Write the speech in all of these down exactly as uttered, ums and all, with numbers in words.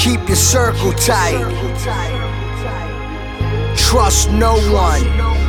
Keep your circle tight. Trust no one,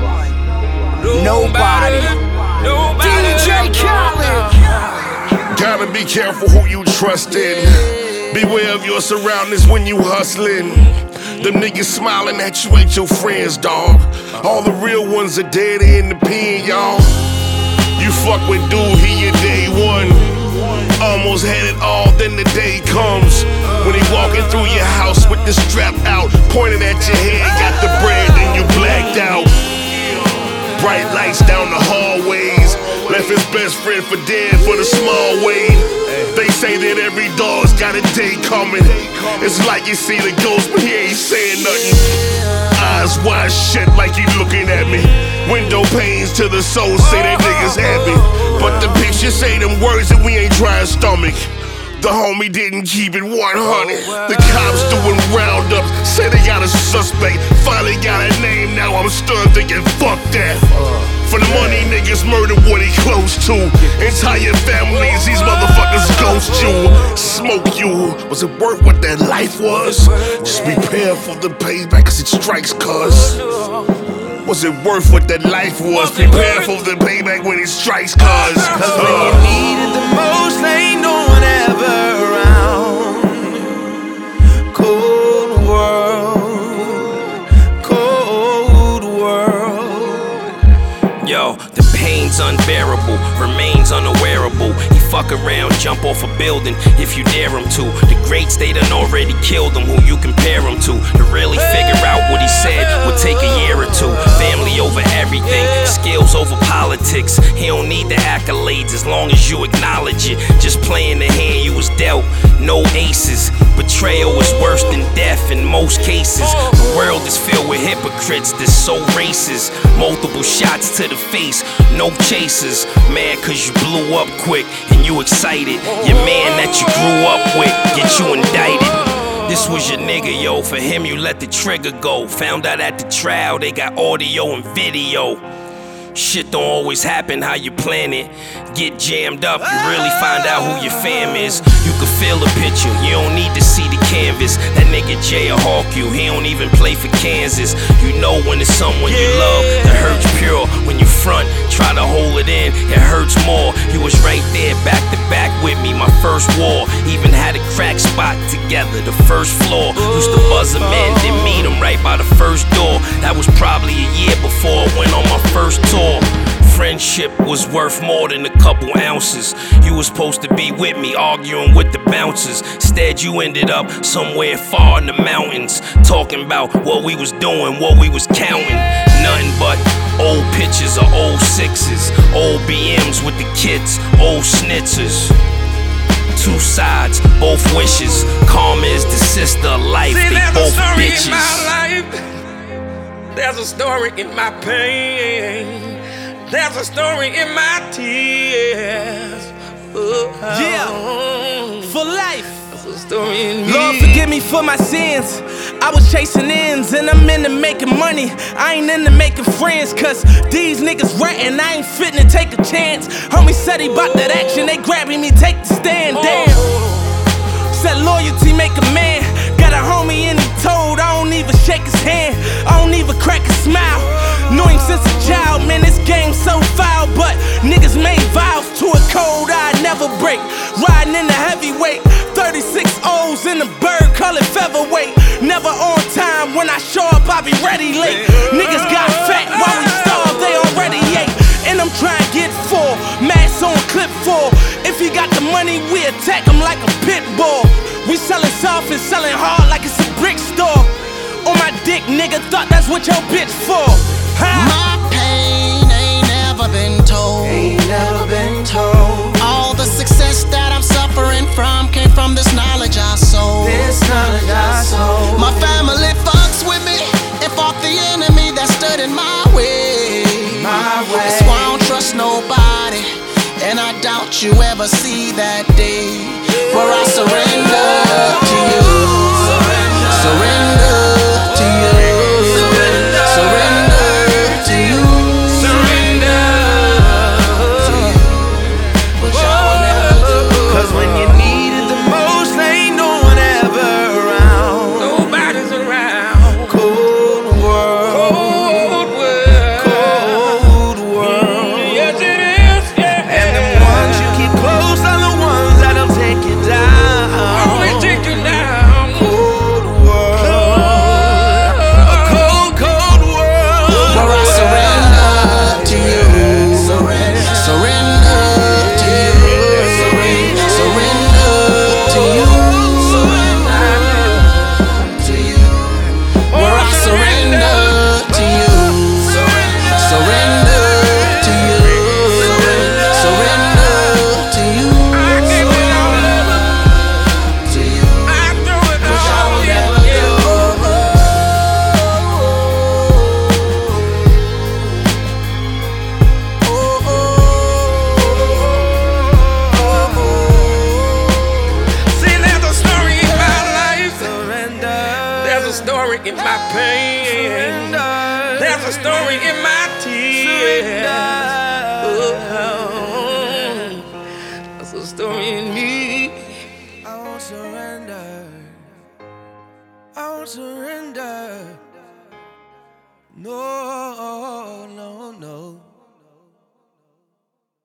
nobody. D J Khaled. Gotta be careful who you trust in. Beware of your surroundings when you hustling. Them niggas smiling at you ain't your friends, dawg. All the real ones are dead in the pen, y'all. You fuck with dude, he your day one. Almost had it all, then the day comes when he walking through your house with the strap out, pointing at your head, got the bread, then you blacked out. Bright lights down the hallways, left his best friend for dead for the small way. They say that every dog's got a day coming. It's like you see the ghost, but he ain't saying nothing. Eyes wide shut like he looking at me. Window panes to the soul say that niggas happy, but the picture say them words that we ain't trying to stomach. The homie didn't keep it one hundred. The cops doing roundups, say they got a suspect. Finally got a name, now I'm stunned thinking fuck that. For the money, niggas murder what he close to. Entire families, these motherfuckers ghost you. Smoke you, was it worth what that life was? Just prepare for the payback cause it strikes cuz. Was it worth what that life was? Prepare for the payback when it strikes cuz. Cause when you need it the most, ain't no one ever around. Cold world, cold world. Yo, the pain's unbearable, remains unawareable. He fuck around, jump off a building if you dare him to. The greats, they done already killed him, who you compare him to. To really figure out what he said would take a year or two. Family over everything, skills over politics. He don't need the accolades as long as you acknowledge it. Just playing the hand you was dealt, no aces. Betrayal is worse than death in most cases. The world is filled with hypocrites that's so racist. Multiple shots to the face, no chasers. Mad cause you blew up quick and you excited. Your man that you grew up with get you indicted. This was your nigga, yo. For him you let the trigger go. Found out at the trial they got audio and video. Shit don't always happen how you plan it. Get jammed up, you really find out who your fam is. You can feel the picture, you don't need to see the canvas. That nigga Jay will hawk you, he don't even play for Kansas. You know when it's someone you love, that hurts pure. When you front, try to hold it in, it hurts more. He was right there, back to back with me, my first war. Even had a crack spot together, the first floor. Used to buzz him in, then meet him right by the first door. That was probably a year before I went on my first tour. Friendship was worth more than a couple ounces. You was supposed to be with me, arguing with the bouncers. Instead you ended up somewhere far in the mountains, talking about what we was doing, what we was counting. Nothing but old pictures of old sixes, old B Ms with the kids, old schnitzers. Two sides, both wishes. Karma is the sister of life. See, they both bitches. In my life. There's a story in my pain. There's a story in my tears. Oh, yeah, for life. There's a story in me. Lord, forgive me for my sins. I was chasing ends and I'm into making money. I ain't into making friends, cause these niggas ratting. I ain't fitting to take a chance. Homie said he bout that action. They grabbing me, take the stand. Damn. Said loyalty make a man. Got a homie and he told I don't even shake his hand. I don't even crack a smile. Knew him since a child, man, this game's so foul. But niggas made vows to a code I never break. Riding in the heavyweight, thirty-six O's in the bird colored featherweight. Never on time, when I show up I be ready late. Niggas got fat while we starve, they already ate. And I'm trying to get full, mass on clip full. If he got the money, we attack him like a pit bull. We sellin' soft and sellin' hard like it's a brick store. On my dick, nigga, thought that's what your bitch for. Huh? My pain ain't never been told. Ain't never been told. All the success that I'm suffering from came from this knowledge I sold. This knowledge I sold. My family fucks with me and fought the enemy that stood in my way. My way. That's why I don't trust nobody, and I doubt you ever see that day where I surrender to you. Surrender to you. Surrender to you. Surrender to you. Which I will never do. Cause when you need it the most, ain't no one ever around. story in my pain. There's a story in my tears. Oh, there's a story in me. I won't surrender. I won't surrender. No, no.